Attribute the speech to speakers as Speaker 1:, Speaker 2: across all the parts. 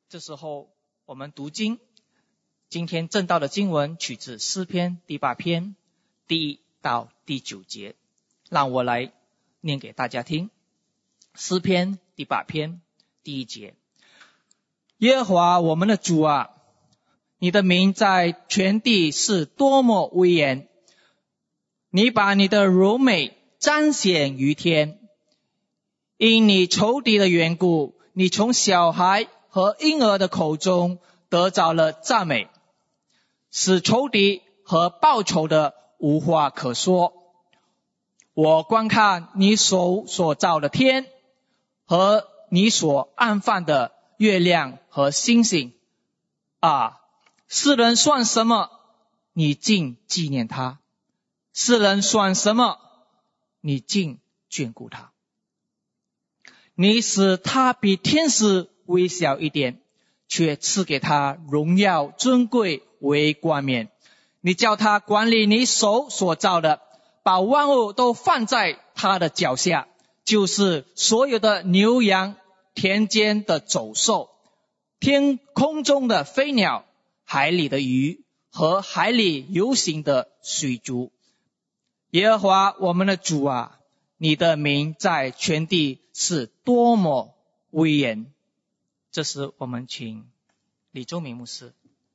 Speaker 1: 这时候我们读经，今天正道的经文取自诗篇第8篇第1到第9节，让我来念给大家听。诗篇第8篇第1节：耶和华我们的主啊，你的名在全地是多么威严，你把你的柔美彰显于天。因你仇敌的缘故，你从小孩和婴儿的口中得着了赞美，使仇敌和报仇的无话可说。我观看你手所造的天和你所安放的月亮和星星啊，世人算什么，你竟纪念他；世人算什么，你竟眷顾他。你使他比天使微小一点，却赐给他荣耀尊贵为冠冕。你叫他管理你手所造的，把万物都放在他的脚下，就是所有的牛羊、田间的走兽、天空中的飞鸟、海里的鱼和海里游行的水族。耶和华我们的主啊，你的名在全地是多么威严。这时我们请李周明牧师。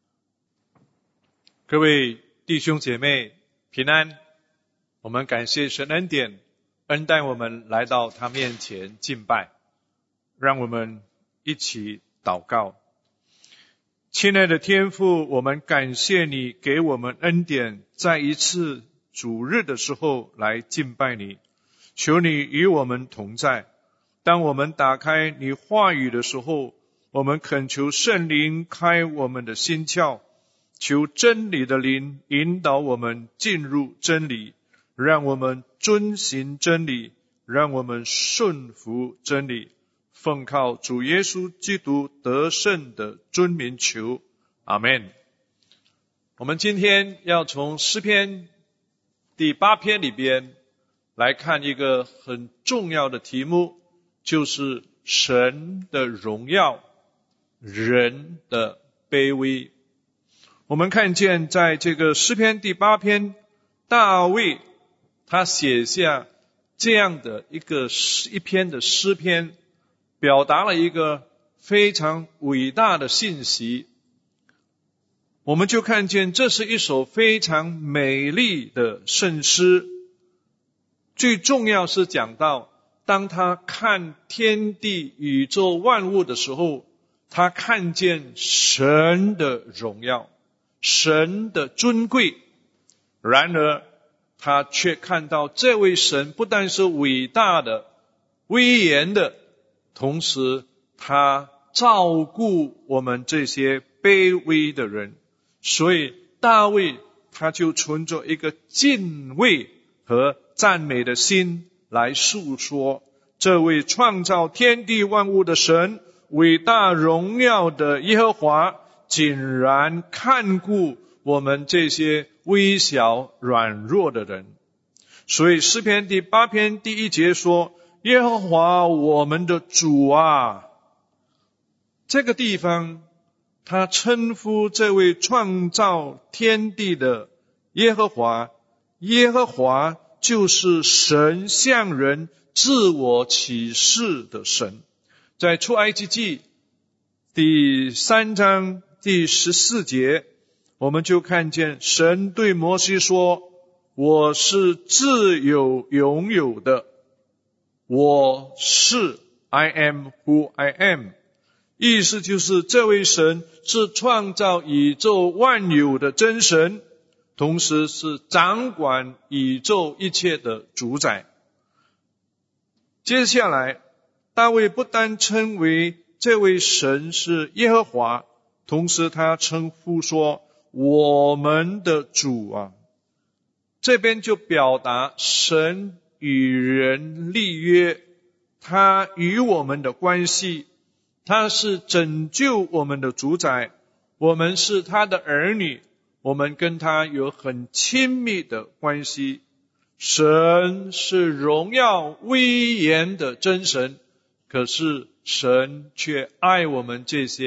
Speaker 2: 各位弟兄姐妹平安，我们感谢神恩典，恩待我们来到他面前敬拜。让我们一起祷告。亲爱的天父，我们感谢你给我们恩典，在一次主日的时候来敬拜你。求你与我们同在。当我们打开你话语的时候，我们恳求圣灵开我们的心窍，求真理的灵引导我们进入真理，让我们遵行真理，让我们顺服真理。奉靠主耶稣基督得胜的尊名求，阿们。我们今天要从诗篇第8篇里边来看一个很重要的题目，就是神的荣耀，人的卑微。我们看见在这个诗篇第8篇，大卫他写下这样的一篇的诗篇，表达了一个非常伟大的信息。我们就看见这是一首非常美丽的圣诗。最重要是讲到，当他看天地宇宙万物的时候，他看见神的荣耀，神的尊贵。然而他却看到这位神不但是伟大的、威严的，同时他照顾我们这些卑微的人。所以大卫他就存着一个敬畏和赞美的心来述说这位创造天地万物的神，伟大荣耀的耶和华，竟然看顾我们这些微小软弱的人。所以诗篇第8篇第1节说，耶和华我们的主啊，这个地方他称呼这位创造天地的耶和华，耶和华就是神向人自我启示的神。在出埃及记第3章第14节，我们就看见神对摩西说，我是自有永有的，我是 I am who I am。 意思就是这位神是创造宇宙万有的真神，同时是掌管宇宙一切的主宰。接下来大卫不单称为这位神是耶和华，同时他称呼说我们的主啊。这边就表达神与人立约，他与我们的关系，他是拯救我们的主宰，我们是他的儿女，我们跟他有很亲密的关系。神是荣耀威严的真神，可是神却爱我们这些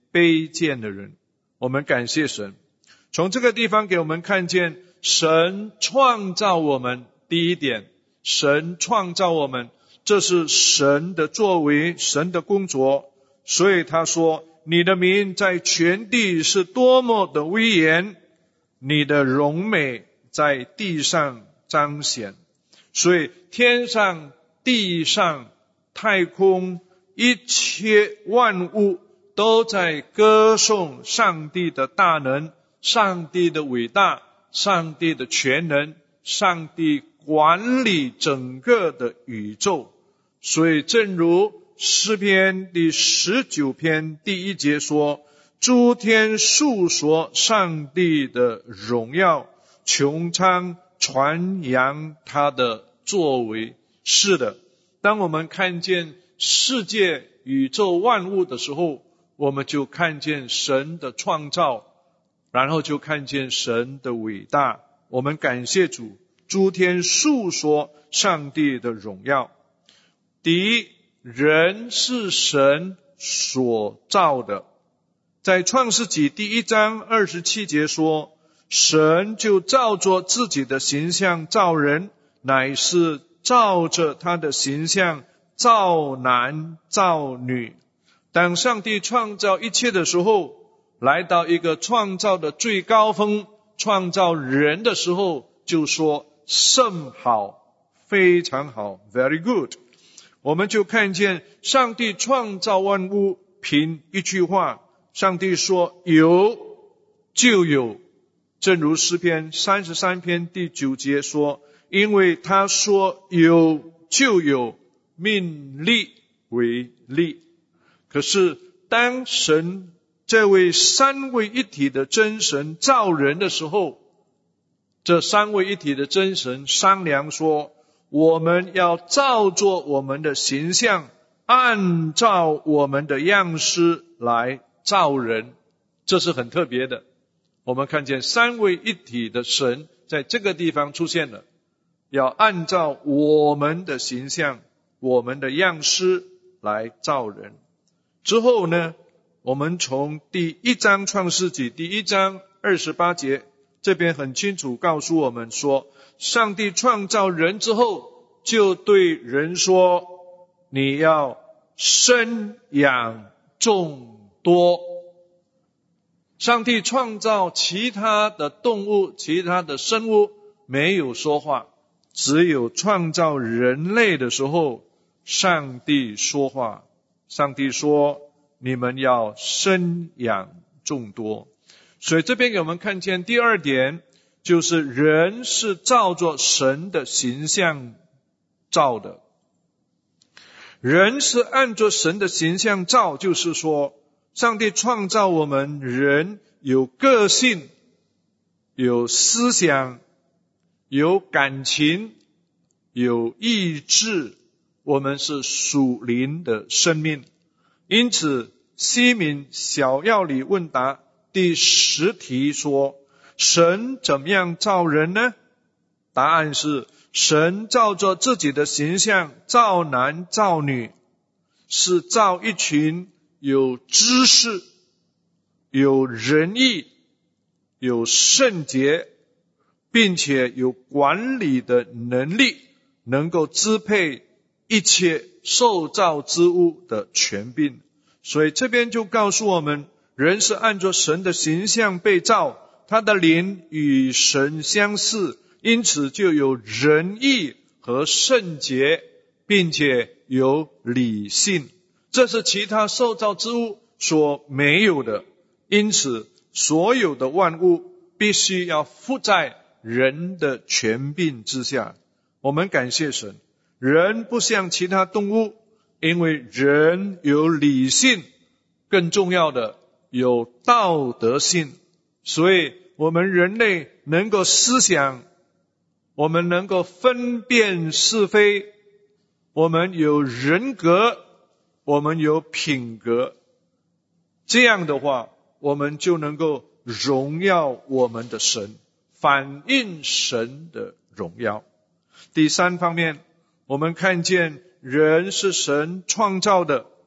Speaker 2: 卑贱的人。我们感谢神，从这个地方给我们看见神创造我们。第一点，神创造我们，这是神的作为，神的工作。所以他说，你的名在全地是多么的威严，你的荣美在地上彰显。所以天上地上太空一切万物都在歌颂上帝的大能，上帝的伟大，上帝的全能，上帝管理整个的宇宙。所以正如诗篇第19篇第1节说，诸天述说上帝的荣耀，穹苍传扬他的作为。是的，当我们看见世界宇宙万物的时候，我们就看见神的创造，然后就看见神的伟大。我们感谢主，诸天述说上帝的荣耀。第一，人是神所造的。在创世纪第1章27节说，神就照着自己的形象造人，乃是照着他的形象造男造女。当上帝创造一切的时候，来到一个创造的最高峰，创造人的时候，就说甚好，非常好， very good。 我们就看见上帝创造万物凭一句话，上帝说有就有。正如诗篇33篇第9节说，因为他说有就有，命立为立。可是当神这位三位一体的真神造人的时候，这三位一体的真神商量说，我们要照着我们的形象，按照我们的样式来造人。这是很特别的。我们看见三位一体的神在这个地方出现了，要按照我们的形象，我们的样式来造人。之后呢，我们从第1章创世纪第1章28节，这边很清楚告诉我们说，上帝创造人之后，就对人说，你要生养众多。上帝创造其他的动物，其他的生物没有说话，只有创造人类的时候，上帝说话。上帝说，你们要生养众多。所以这边给我们看见第二点，就是人是照着神的形象造的。人是按着神的形象造，就是说上帝创造我们人有个性，有思想，有感情，有意志，我们是属灵的生命。因此西敏小要理问答第10题说，神怎么样造人呢？答案是，神照着自己的形象造男造女，是造一群有知识，有仁义，有圣洁，并且有管理的能力，能够支配一切受造之物的权柄。所以这边就告诉我们，人是按着神的形象被造，他的灵与神相似，因此就有仁义和圣洁，并且有理性。这是其他受造之物所没有的。因此所有的万物必须要附在人的权柄之下。我们感谢神，人不像其他动物，因为人有理性，更重要的有道德性。所以我们人类能够思想，我们能够分辨是非，我们有人格，我们有品格。这样的话，我们就能够荣耀我们的神，反映神的荣耀。第三方面，我们看见人是神创造的，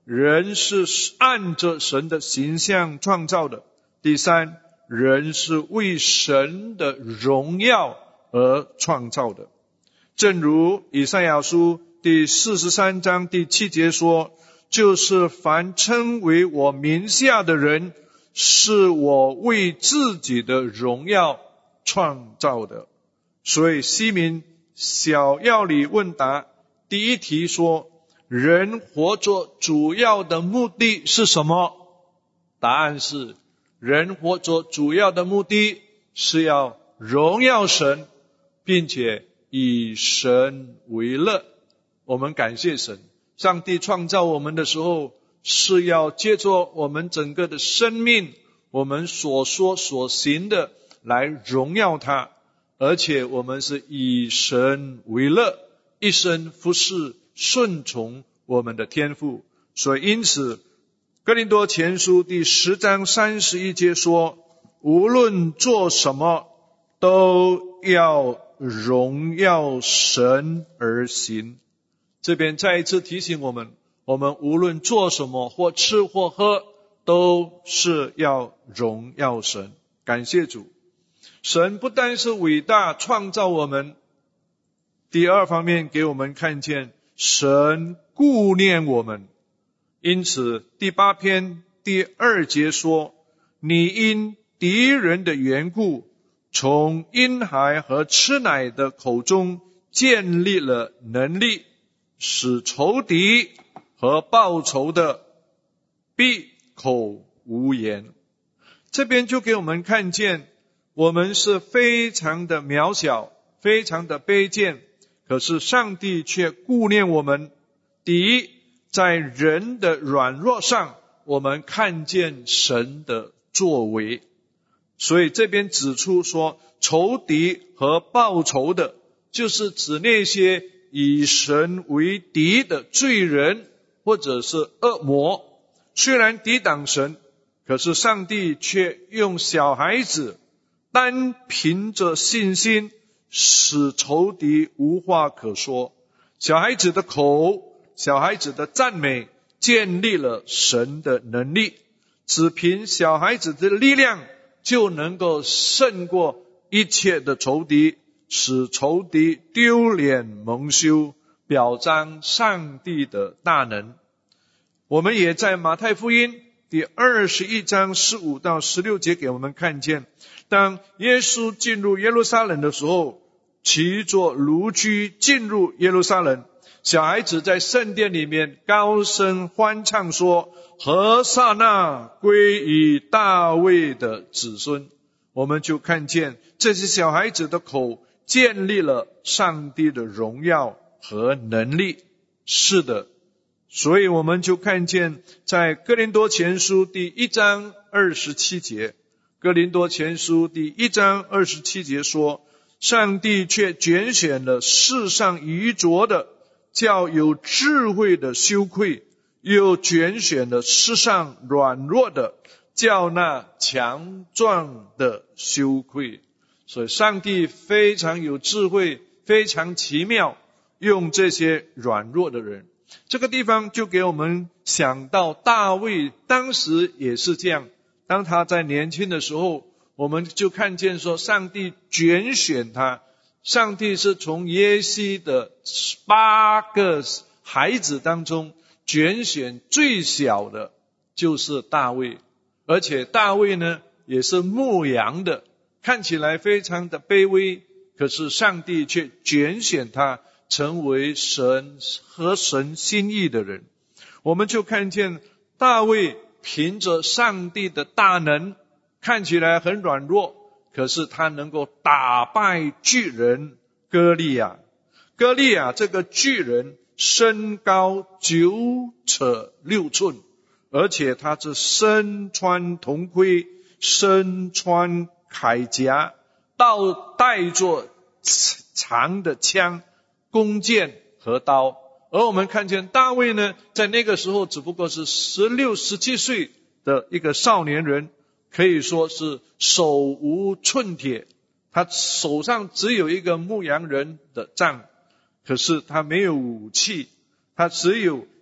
Speaker 2: 人是按着神的形象创造的。第三，人是为神的荣耀而创造的。正如以赛亚书第43章第7节说，就是凡称为我名下的人，是我为自己的荣耀创造的。所以西民小要理问答第一题说，人活着主要的目的是什么？答案是，人活着主要的目的是要荣耀神，并且以神为乐。我们感谢神，上帝创造我们的时候，是要借着我们整个的生命，我们所说所行的来荣耀他，而且我们是以神为乐，一生服侍顺从我们的天父。所以因此哥林多前书第10章31节说，无论做什么都要荣耀神而行。这边再一次提醒我们，我们无论做什么，或吃或喝，都是要荣耀神。感谢主，神不但是伟大创造我们，第二方面给我们看见神顾念我们。因此第8篇第2节说，你因敌人的缘故，从婴孩和吃奶的口中建立了能力，使仇敌和报仇的闭口无言。这边就给我们看见，我们是非常的渺小，非常的卑贱，可是上帝却顾念我们。第一，在人的软弱上，我们看见神的作为。所以这边指出说，仇敌和报仇的，就是指那些以神为敌的罪人或者是恶魔。虽然抵挡神，可是上帝却用小孩子单凭着信心使仇敌无话可说。小孩子的口，小孩子的赞美建立了神的能力，只凭小孩子的力量就能够胜过一切的仇敌，使仇敌丢脸蒙羞，表彰上帝的大能。我们也在马太福音第21章15到16节给我们看见，当耶稣进入耶路撒冷的时候，骑着驴驹进入耶路撒冷，小孩子在圣殿里面高声欢唱说，何撒那归于大卫的子孙。我们就看见这些小孩子的口建立了上帝的荣耀和能力。是的，所以我们就看见在哥林多前书第1章27节，哥林多前书第1章27节说，上帝却拣选了世上愚拙的，叫有智慧的羞愧，又拣选了世上软弱的，叫那强壮的羞愧。所以上帝非常有智慧，非常奇妙，用这些软弱的人。这个地方就给我们想到大卫当时也是这样，当他在年轻的时候，我们就看见说上帝拣选他，上帝是从耶西的8个孩子当中拣选最小的，就是大卫。而且大卫呢也是牧羊的，看起来非常的卑微，可是上帝却拣选他成为神合神心意的人。我们就看见大卫凭着上帝的大能，看起来很软弱，可是他能够打败巨人歌利亚。歌利亚这个巨人身高9尺6寸，而且他是身穿铜盔，身穿铠甲，带着长的枪、弓箭和刀。而我们看见大卫呢，在那个时候只不过是16、17岁的一个少年人，可以说是手无寸铁，他手上只有一个牧羊人的杖，可是他没有武器，他只有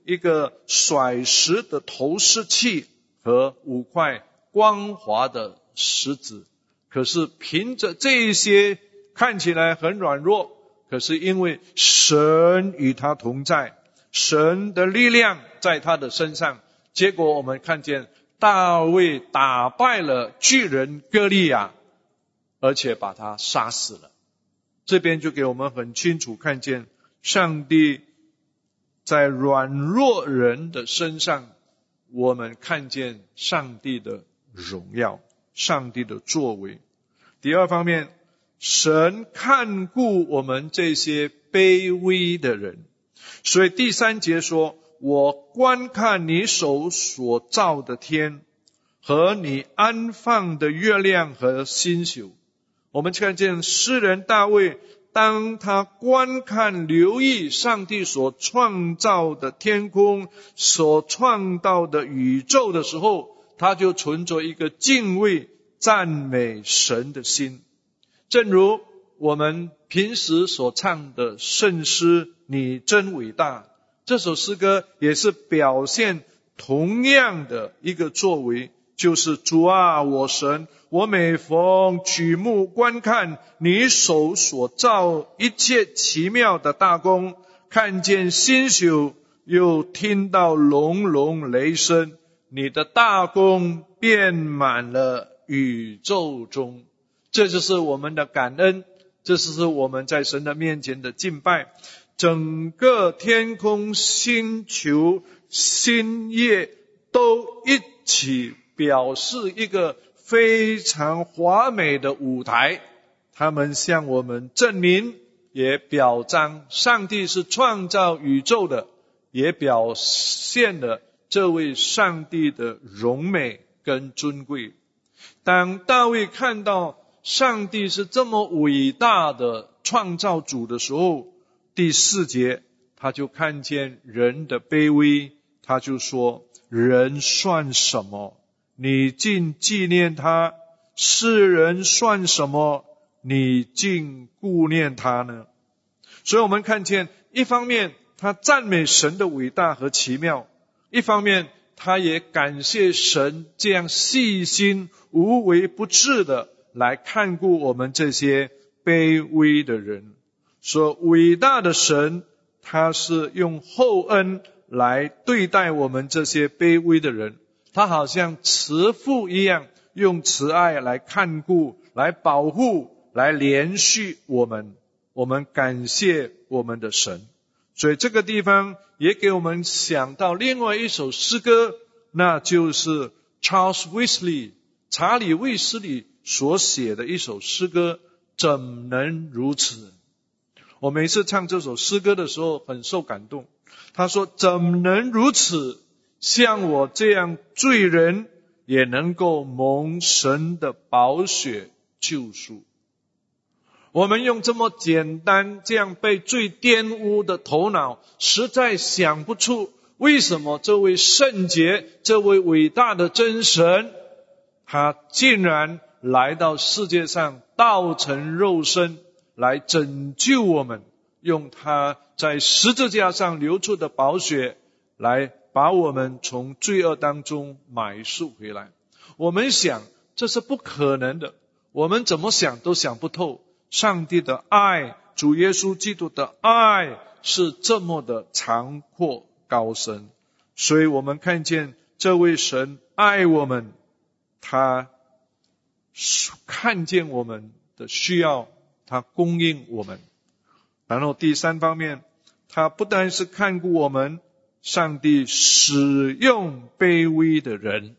Speaker 2: 一个甩石的投石器和5块光滑的石子。可是凭着这些看起来很软弱，可是因为神与他同在，神的力量在他的身上，结果我们看见大卫打败了巨人歌利亚，而且把他杀死了。这边就给我们很清楚看见上帝在软弱人的身上，我们看见上帝的荣耀，上帝的作为。第二方面，神看顾我们这些卑微的人。所以第3节说，我观看你手所造的天和你安放的月亮和星宿。我们看见诗人大卫，当他观看留意上帝所创造的天空，所创造的宇宙的时候，他就存着一个敬畏赞美神的心。正如我们平时所唱的圣诗你真伟大，这首诗歌也是表现同样的一个作为，就是主啊，我神，我每逢举目观看你手所造一切奇妙的大功，看见星宿，又听到隆隆雷声，你的大功遍满了宇宙中。这就是我们的感恩，这就是我们在神的面前的敬拜。整个天空星球星夜都一起表示一个非常华美的舞台，他们向我们证明，也表彰上帝是创造宇宙的，也表现了这位上帝的荣美跟尊贵。当大卫看到上帝是这么伟大的创造主的时候，第4节他就看见人的卑微，他就说，人算什么，你竟纪念他？世人算什么，你竟顾念他呢？所以我们看见，一方面他赞美神的伟大和奇妙，一方面他也感谢神这样细心无微不至的来看顾我们这些卑微的人。说伟大的神，他是用厚恩来对待我们这些卑微的人，他好像慈父一样，用慈爱来看顾，来保护，来连续我们。我们感谢我们的神。所以这个地方也给我们想到另外一首诗歌，那就是 Charles Wesley 查理卫斯理所写的一首诗歌，怎能如此。我每次唱这首诗歌的时候很受感动。他说，怎能如此，像我这样罪人也能够蒙神的宝血救赎。我们用这么简单这样被罪玷污的头脑，实在想不出为什么这位圣洁，这位伟大的真神，他竟然来到世界上道成肉身，来拯救我们，用他在十字架上流出的宝血来把我们从罪恶当中买赎回来。我们想这是不可能的，我们怎么想都想不透，上帝的爱，主耶稣基督的爱是这么的长阔高深。所以我们看见这位神爱我们，他看见我们的需要，他供应我们。然后第3方面，他不但是看顾我们，上帝使用卑微的人。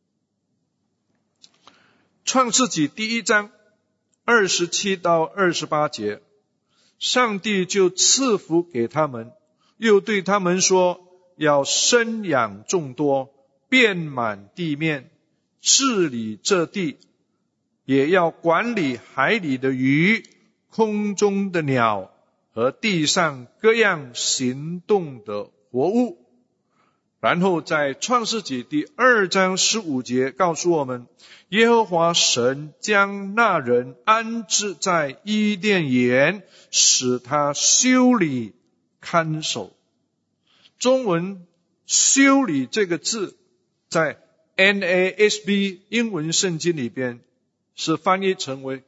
Speaker 2: 创世纪第1章27到28节，上帝就赐福给他们，又对他们说，要生养众多，遍满地面，治理这地，也要管理海里的鱼，空中的鸟和地上各样行动的活物。然后在创世纪第2章15节告诉我们，耶和华神将那人安置在伊甸园，使他修理看守。 中文修理这个字在 NASB 英文圣经里边是翻译成为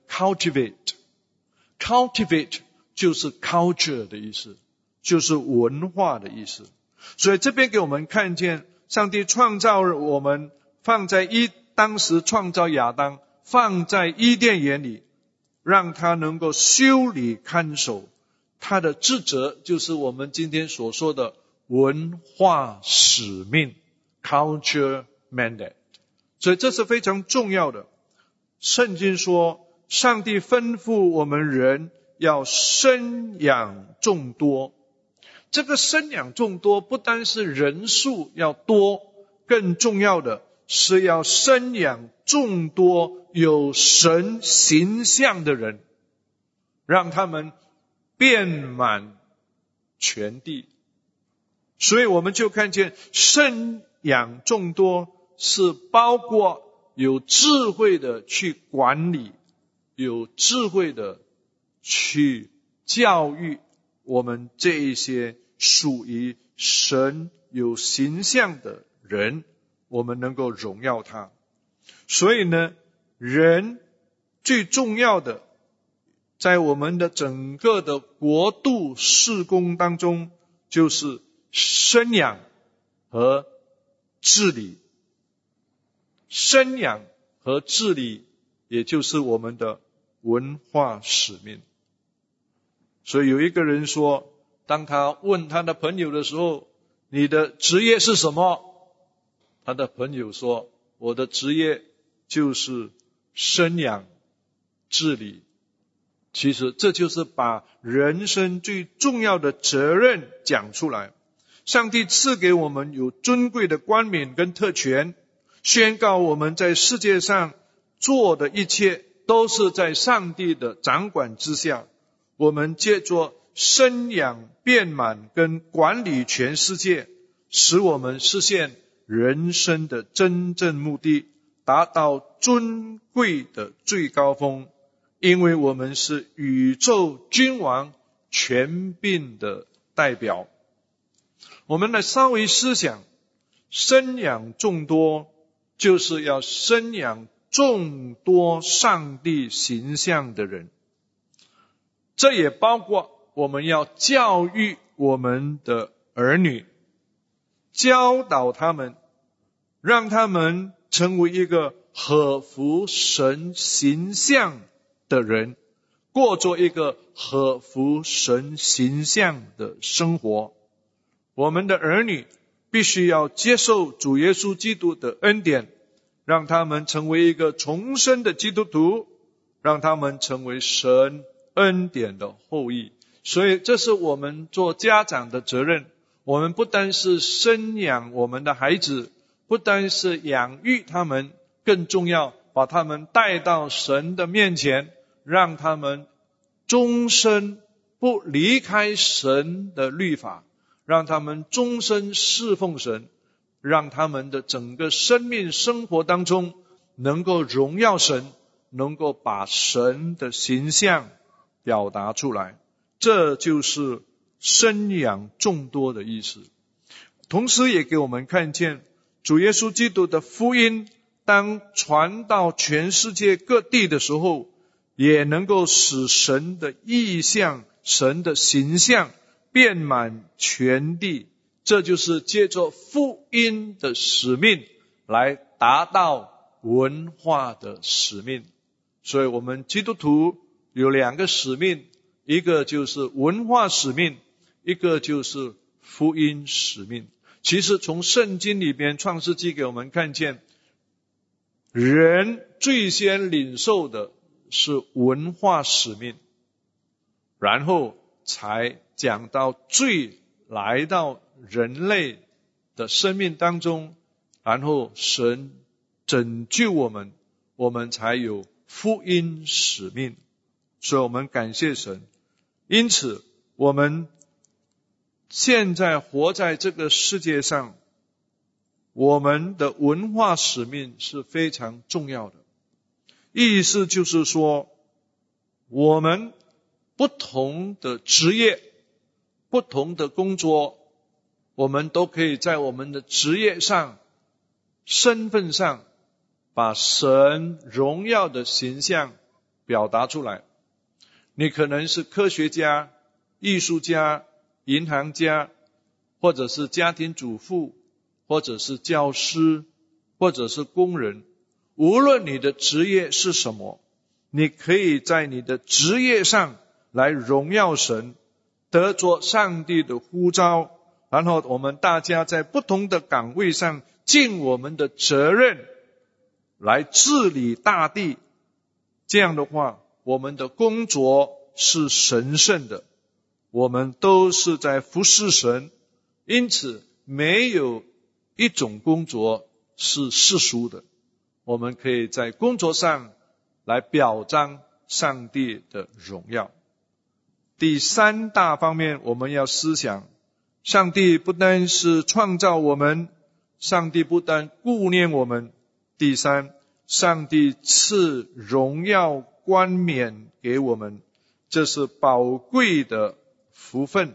Speaker 2: cultivate。cultivate 就是 culture 的意思，就是文化的意思。所以这边给我们看见上帝创造我们，当时创造亚当放在伊甸园里，让他能够修理看守，他的职责就是我们今天所说的文化使命 culture mandate。 所以这是非常重要的。圣经说上帝吩咐我们人要生养众多，这个生养众多不单是人数要多，更重要的是要生养众多有神形象的人，让他们遍满全地。所以我们就看见生养众多是包括有智慧的去管理，有智慧的去教育我们这一些属于神有形象的人，我们能够荣耀他。所以呢，人最重要的在我们的整个的国度事工当中，就是生养和治理。生养和治理也就是我们的文化使命。所以有一个人说，当他问他的朋友的时候，你的职业是什么？他的朋友说，我的职业就是生养治理。其实这就是把人生最重要的责任讲出来。上帝赐给我们有尊贵的冠冕跟特权，宣告我们在世界上做的一切都是在上帝的掌管之下。我们借着生养遍满跟管理全世界，使我们实现人生的真正目的，达到尊贵的最高峰。因为我们是宇宙君王权柄的代表。我们来稍微思想，生养众多就是要生养众多上帝形象的人。这也包括我们要教育我们的儿女，教导他们，让他们成为一个合乎神形象的人，过着一个合乎神形象的生活。我们的儿女必须要接受主耶稣基督的恩典，让他们成为一个重生的基督徒，让他们成为神恩典的后裔。所以这是我们做家长的责任。我们不单是生养我们的孩子，不单是养育他们，更重要把他们带到神的面前，让他们终身不离开神的律法，让他们终身侍奉神，让他们的整个生命生活当中能够荣耀神，能够把神的形象表达出来。这就是生养众多的意思。同时也给我们看见主耶稣基督的福音当传到全世界各地的时候，也能够使神的意象，神的形象遍满全地。这就是借着福音的使命来达到文化的使命。所以我们基督徒有两个使命，一个就是文化使命，一个就是福音使命。其实从圣经里边创世纪给我们看见，人最先领受的是文化使命，然后才讲到罪来到人类的生命当中，然后神拯救我们，我们才有福音使命。所以我们感谢神。因此我们现在活在这个世界上，我们的文化使命是非常重要的。意思就是说，我们不同的职业，不同的工作， 我们都可以在我们的职业上、身份上，把神荣耀的形象表达出来。你可能是科学家、艺术家、银行家，或者是家庭主妇，或者是教师，或者是工人。无论你的职业是什么，你可以在你的职业上来荣耀神，得着上帝的呼召，然后我们大家在不同的岗位上尽我们的责任来治理大地。这样的话，我们的工作是神圣的，我们都是在服侍神，因此没有一种工作是世俗的。我们可以在工作上来表彰上帝的荣耀。第三大方面，我们要思想，上帝不单是创造我们，上帝不但顾念我们。第三，上帝赐荣耀冠冕给我们，这是宝贵的福分。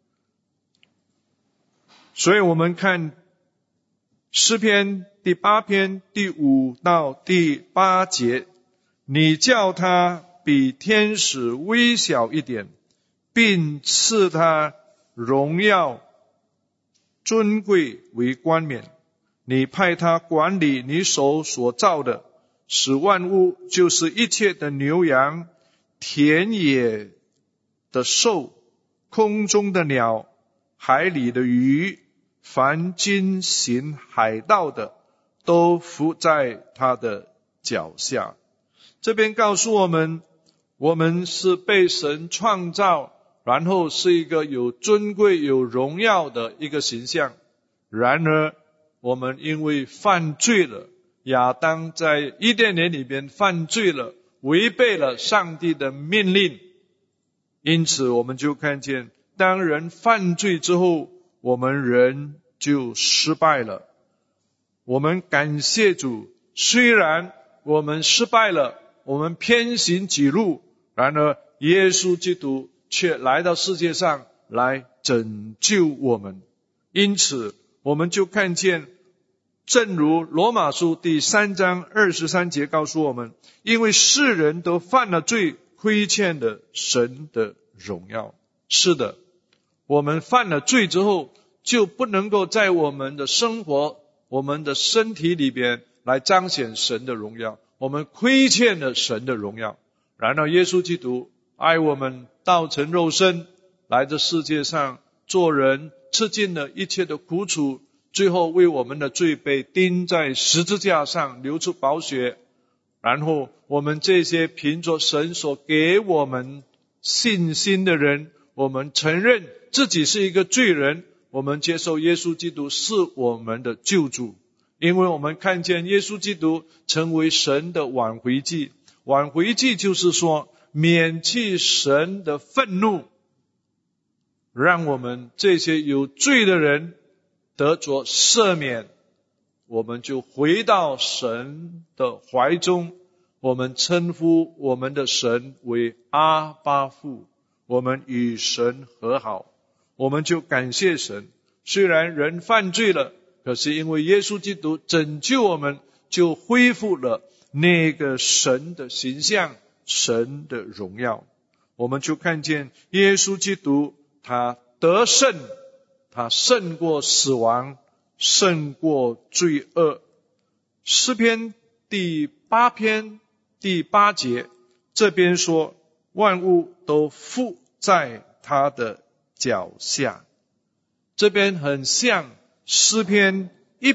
Speaker 2: 所以我们看诗篇第8篇第5到第8节，你叫他比天使微小一点，并赐他荣耀尊贵为冠冕。你派他管理你手所造的，使万物，就是一切的牛羊、田野的兽、空中的鸟、海里的鱼，凡经行海道的，都伏在他的脚下。这边告诉我们，我们是被神创造，然后是一个有尊贵有荣耀的一个形象。然而我们因为犯罪了，亚当在伊甸园里边犯罪了，违背了上帝的命令，因此我们就看见，当人犯罪之后，我们人就失败了。我们感谢主，虽然我们失败了，我们偏行己路，然而耶稣基督却来到世界上来拯救我们。因此我们就看见，正如罗马书第3章23节告诉我们，因为世人都犯了罪，亏欠了神的荣耀。是的，我们犯了罪之后，就不能够在我们的生活、我们的身体里边来彰显神的荣耀，我们亏欠了神的荣耀。然而耶稣基督爱我们，道成肉身，来这世界上做人，吃尽了一切的苦楚，最后为我们的罪被钉在十字架上，流出宝血。然后我们这些凭着神所给我们信心的人，我们承认自己是一个罪人，我们接受耶稣基督是我们的救主。因为我们看见耶稣基督成为神的挽回祭。挽回祭就是说，免去神的愤怒，让我们这些有罪的人得着赦免，我们就回到神的怀中，我们称呼我们的神为阿爸父，我们与神和好，我们就感谢神。虽然人犯罪了，可是因为耶稣基督拯救我们，就恢复了那个神的形象，神的荣耀。我们就看见耶稣基督他得胜，他胜过死亡，胜过罪恶。诗篇第8篇第8节，这边说万物都伏在他的脚下。这边很像诗篇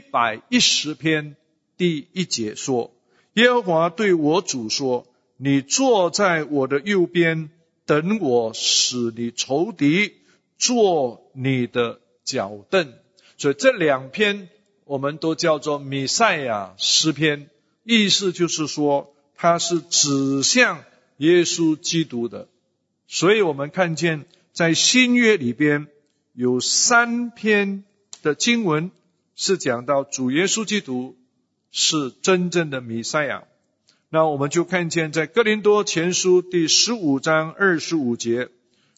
Speaker 2: 110篇第1节说，耶和华对我主说，你坐在我的右边，等我使你仇敌做你的脚凳。所以这2篇我们都叫做弥赛亚诗篇，意思就是说它是指向耶稣基督的。所以我们看见在新约里边有3篇的经文是讲到主耶稣基督是真正的弥赛亚。那我们就看见在哥林多前书第15章25节，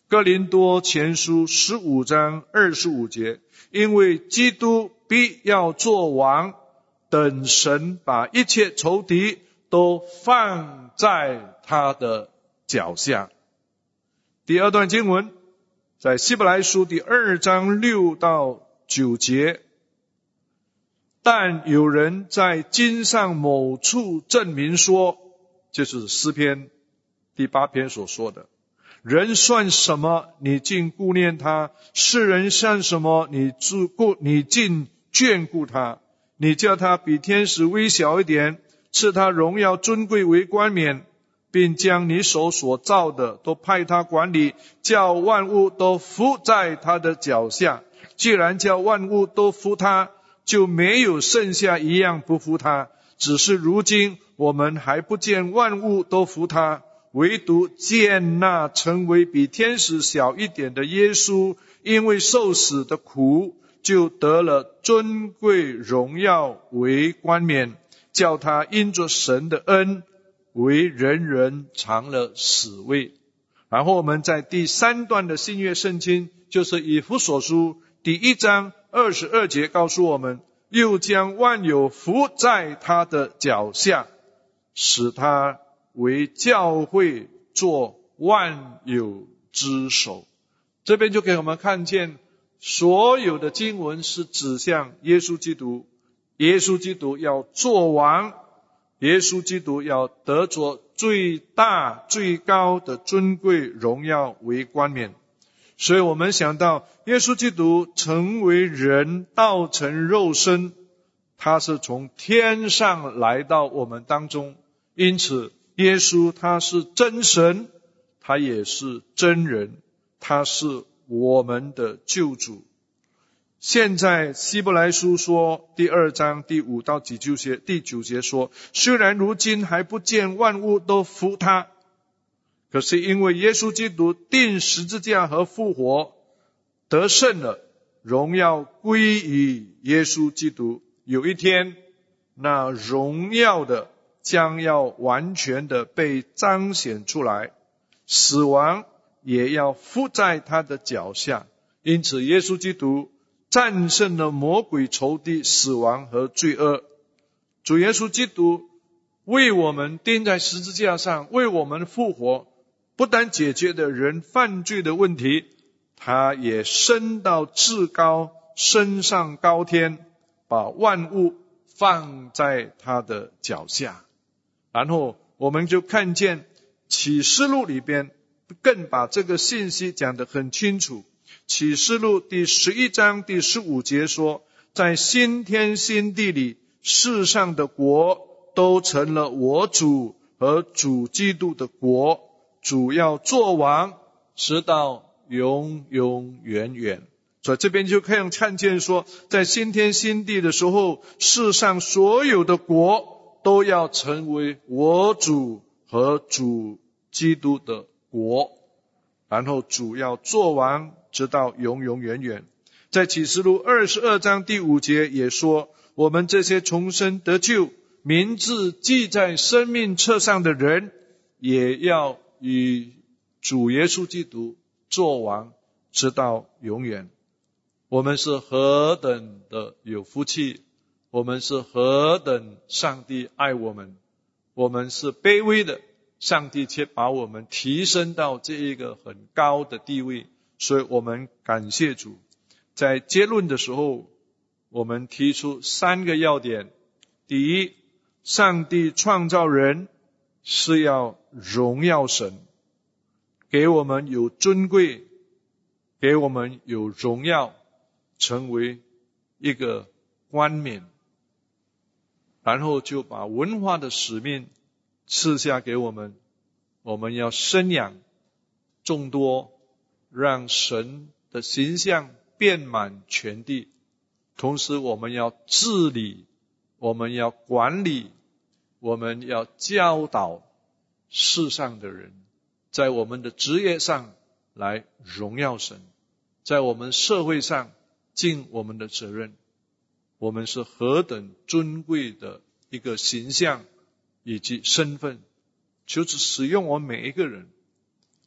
Speaker 2: 哥林多前书15章25节，因为基督必要做王，等神把一切仇敌都放在他的脚下。第二段经文在希伯来书第2章6到9节，但有人在经上某处证明说，就是诗篇第8篇所说的，人算什么，你竟顾念他；世人算什么，你竟眷顾他。你叫他比天使微小一点，赐他荣耀尊贵为冠冕，并将你手所造的都派他管理，叫万物都服在他的脚下。既然叫万物都服他，就没有剩下一样不服他。只是如今我们还不见万物都服他，唯独见那成为比天使小一点的耶稣，因为受死的苦，就得了尊贵荣耀为冠冕，叫他因着神的恩为人人尝了死味。然后我们在第3段的新约圣经，就是以弗所书第1章22节告诉我们，又将万有服在他的脚下，使他为教会做万有之首。这边就给我们看见所有的经文是指向耶稣基督，耶稣基督要做王，耶稣基督要得着最大最高的尊贵荣耀为冠冕。所以我们想到耶稣基督成为人，道成肉身，他是从天上来到我们当中，因此耶稣他是真神，他也是真人，他是我们的救主。现在希伯来书说第2章第5到第9节说，虽然如今还不见万物都服他，可是因为耶稣基督钉十字架和复活得胜了，荣耀归于耶稣基督。有一天那荣耀的将要完全的被彰显出来，死亡也要伏在他的脚下。因此耶稣基督战胜了魔鬼仇敌死亡和罪恶。主耶稣基督为我们钉在十字架上，为我们复活，不但解决了人犯罪的问题，他也升到至高，升上高天，把万物放在他的脚下。然后我们就看见启示录里边更把这个信息讲得很清楚。启示录第11章第15节说，在新天新地里，世上的国都成了我主和主基督的国，主要做王，直到永永远远。所以这边就可以看见说，在新天新地的时候，世上所有的国都要成为我主和主基督的国，然后主要做王，直到永永远远。在启示录22章第5节也说，我们这些重生得救，名字记在生命册上的人，也要与主耶稣基督做王，直到永远。我们是何等的有福气，我们是何等上帝爱我们，我们是卑微的，上帝却把我们提升到这一个很高的地位，所以我们感谢主。在结论的时候，我们提出3个要点。第一，上帝创造人是要荣耀神，给我们有尊贵，给我们有荣耀，成为一个冠冕，然后就把文化的使命赐下给我们，我们要生养众多，让神的形象遍满全地。同时我们要治理，我们要管理，我们要教导世上的人，在我们的职业上来荣耀神，在我们社会上尽我们的责任。我们是何等尊贵的一个形象以及身份，求主使用我们每一个人，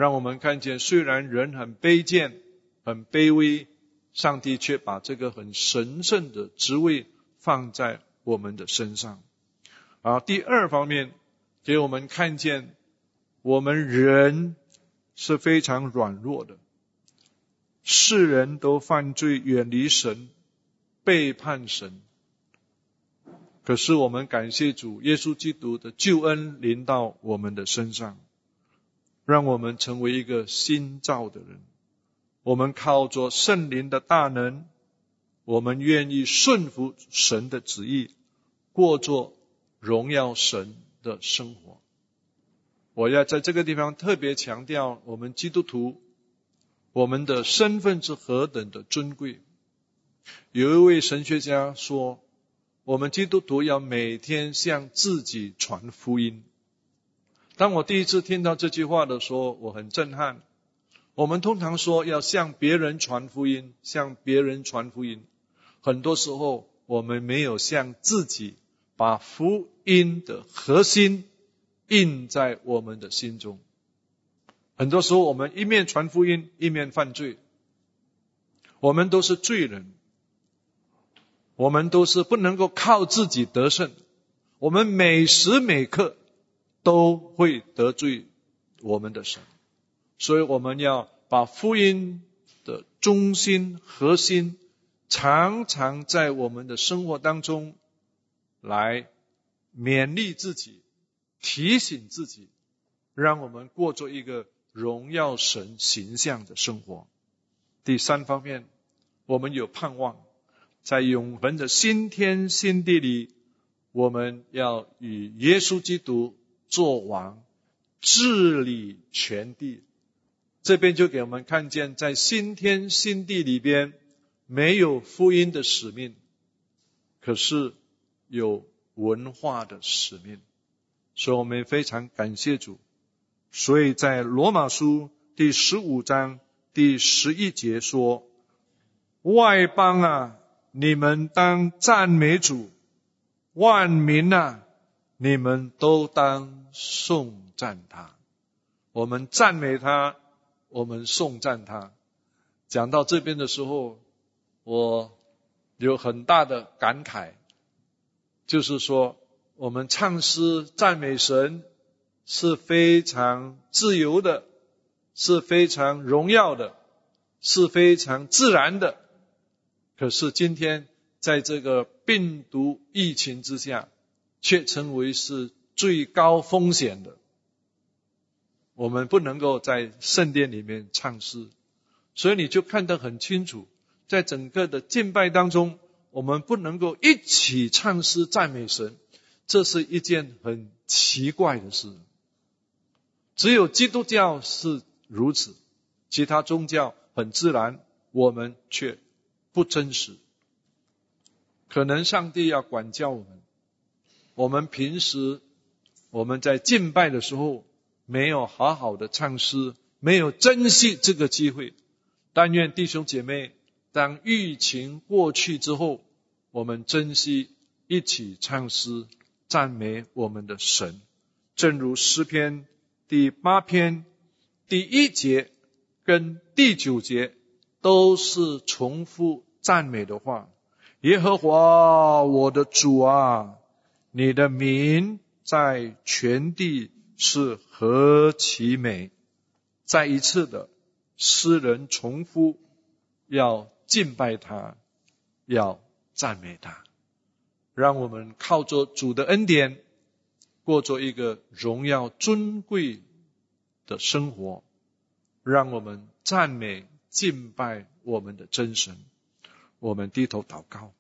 Speaker 2: 让我们看见虽然人很卑贱很卑微，上帝却把这个很神圣的职位放在我们的身上。第二方面给我们看见我们人是非常软弱的，世人都犯罪远离神，背叛神，可是我们感谢主，耶稣基督的救恩临到我们的身上，让我们成为一个新造的人。我们靠着圣灵的大能，我们愿意顺服神的旨意，过着荣耀神的生活。我要在这个地方特别强调，我们基督徒我们的身份是何等的尊贵。有一位神学家说，我们基督徒要每天向自己传福音。当我第一次听到这句话的时候，我很震撼。我们通常说要向别人传福音，向别人传福音，很多时候我们没有向自己把福音的核心印在我们的心中。很多时候我们一面传福音，一面犯罪。我们都是罪人，我们都是不能够靠自己得胜，我们每时每刻都会得罪我们的神。所以我们要把福音的中心核心常常在我们的生活当中来勉励自己，提醒自己，让我们过着一个荣耀神形象的生活。第三方面，我们有盼望，在永恒的新天新地里，我们要与耶稣基督作王，治理全地。这边就给我们看见，在新天新地里边没有福音的使命，可是有文化的使命。所以我们非常感谢主。所以在罗马书第15章第11节说，外邦啊，你们当赞美主，万民啊，你们都当颂赞他。我们赞美他，我们颂赞他。讲到这边的时候，我有很大的感慨，就是说我们唱诗赞美神是非常自由的，是非常荣耀的，是非常自然的。可是今天在这个病毒疫情之下，却成为是最高风险的。我们不能够在圣殿里面唱诗，所以你就看得很清楚，在整个的敬拜当中，我们不能够一起唱诗赞美神，这是一件很奇怪的事。只有基督教是如此，其他宗教很自然，我们却不真实。可能上帝要管教我们，我们平时我们在敬拜的时候没有好好的唱诗，没有珍惜这个机会。但愿弟兄姐妹，当疫情过去之后，我们珍惜一起唱诗赞美我们的神。正如诗篇第8篇第1节跟第9节都是重复赞美的话。耶和华我的主啊，你的名在全地是何其美。再一次的，诗人重复要敬拜他，要赞美他。让我们靠着主的恩典，过着一个荣耀尊贵的生活。让我们赞美敬拜我们的真神。我们低头祷告。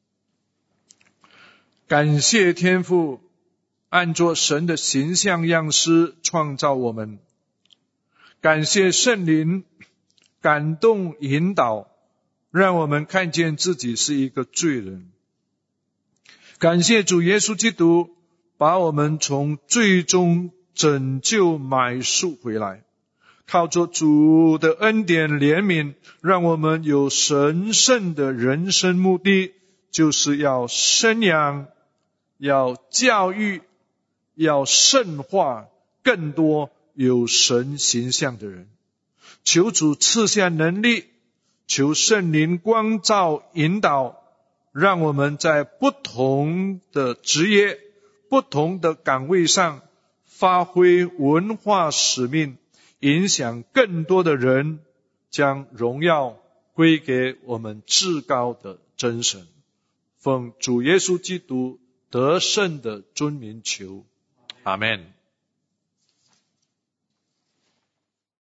Speaker 2: 感谢天父按着神的形象样式创造我们，感谢圣灵感动引导，让我们看见自己是一个罪人。感谢主耶稣基督把我们从罪中拯救买赎回来，靠着主的恩典怜悯，让我们有神圣的人生目的，就是要生养，要教育，要圣化更多有神形象的人。求主赐下能力，求圣灵光照引导，让我们在不同的职业、不同的岗位上发挥文化使命，影响更多的人，将荣耀归给我们至高的真神。奉主耶稣基督得胜的尊名求，阿们。